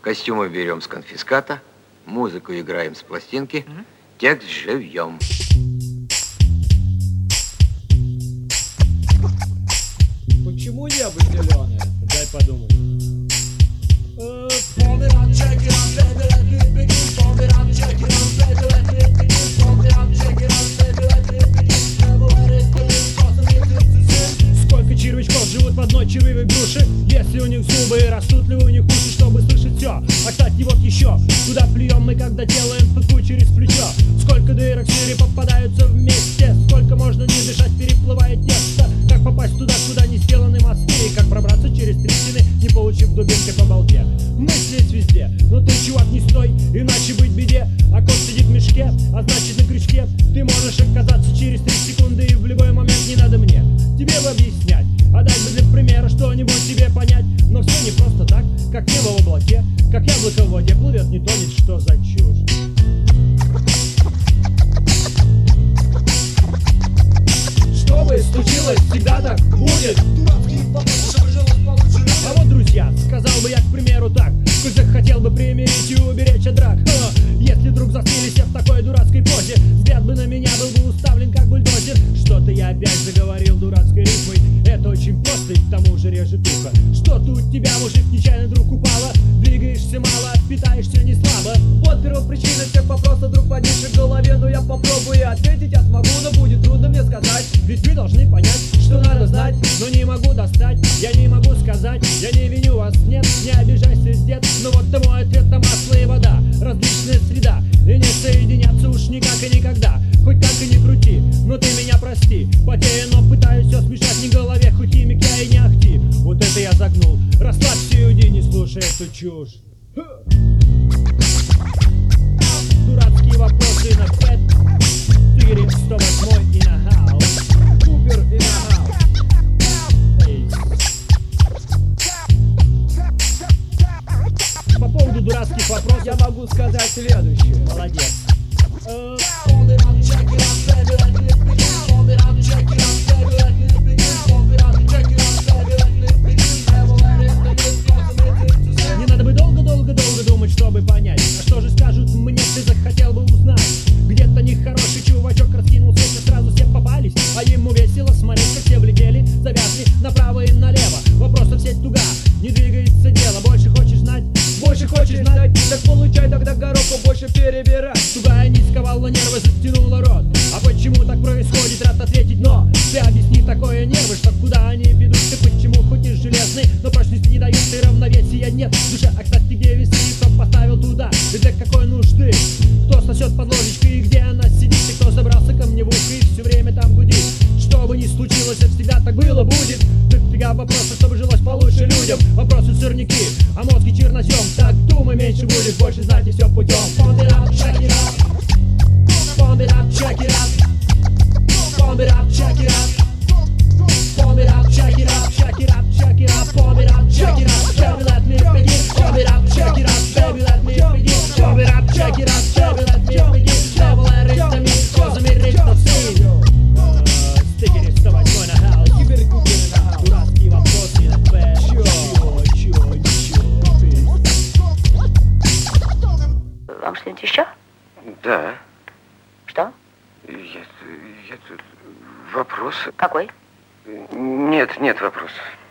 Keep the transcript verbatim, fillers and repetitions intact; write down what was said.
Костюмы берем с конфиската, музыку играем с пластинки, угу. Текст живьем. Почему небо зеленое? Дай подумать. Сколько червячков живут в одной червивой груше? Если у них зубы, растут ли у них уши, чтобы слышать все? А кстати, вот еще, куда плюем мы, когда делаем ПК через плечо? Сколько дырок в мире попадаются вместе? Сколько можно не дышать, переплывает тесто? Как попасть туда, куда не сделаны мосты? И как пробраться через трещины, не получив дубинкой по балде? Мысли есть везде, но ты, чувак, не стой, иначе быть беде. А кот сидит в мешке, а значит на крючке. Ты можешь оказаться через три секунды, и в любой момент не надо мне тебе бы объяснять, а дать бы для примера что-нибудь тебе понять. Но все не просто так, как небо в облаке, как яблоко в воде плывет, не тонет, что за чушь. Что бы случилось, всегда так будет. А вот, друзья, сказал бы я, к примеру, так: хоть захотел бы примирить и уберечь от драк. Ха, если вдруг застыли все в такой дурацкой позе, взгляд бы на меня был бы уставлен как бульдозер. Что-то я опять заговорил дурацкой рифмой. Это очень просто и к тому же режет ухо. Что-то у тебя, мужик, нечаянно вдруг упало. Двигаешься мало, питаешься не слабо. Вот первопричина всех вопросов, друг, возникших в голове. Но я попробую ответить, я смогу, но будет трудно мне сказать. Ведь вы должны понять, что надо знать, но не могу достать, я не могу сказать. Я не виню вас, нет, не обижайся, дед. Но вот ты мой ответ — это масло и вода, различная среда, и не соединяться уж никак и никогда. Хоть как и не крути, но ты меня прости. Потею, но пытаюсь все смешать не в голове, хоть химик я и не ахти. Вот это я загнул, расслабься и уйди, не слушай эту чушь. Дурацкие вопросы на пэт. Тыгерин сто восемь и на хаус. Купер и на хаус. По поводу дурацких вопросов я могу сказать следующее. Молодец. Не надо бы долго-долго-долго думать, чтобы понять. А что же скажут мне, ты захотел бы узнать? Где-то нехороший чувачок раскинулся, и сразу все попались. А ему весело смотреть, как все влетели, завязли направо и налево. Вопросов сеть туга, не двигается дело. Больше хочешь знать? Больше хочешь знать? Так получай тогда гороху больше перебирать. Тугая нить сковала нервы, затянула рот. А почему так происходит, рад ответить, но ты объясни такое нервы, что куда они ведут? Ты почему хоть и железный, но прочности не дают, и равновесия нет в душе. А кстати, где весы, кто поставил туда, и для какой нужды? Кто сосет под ложечкой, и где она сидит? И кто забрался ко мне в ухо и все время там гудит? Что бы ни случилось, это всегда так было, будет. Дофига вопросов, чтобы жилось получше людям. Вопросы сырники, а мозги чернозем. Так думай, меньше будет, больше знать, и все путем. Pump it up, check it out. Pump it up, check it out. Pump it up, check it out. Pump it up, check it out, check it out, check it out. Pump it up, check it out, baby, let me begin. Pump it up, check it out, baby, let me begin. Pump it up, check it out, baby, let me begin. Level and rhythm, козами ритм сын. Стикери сто восемь на хаус. Дурацкие вопросы на пэ. Чё, чё, чё, Вам что-нибудь еще? Да. Что? Я, я тут... Вопрос. Какой? Нет, нет вопросов.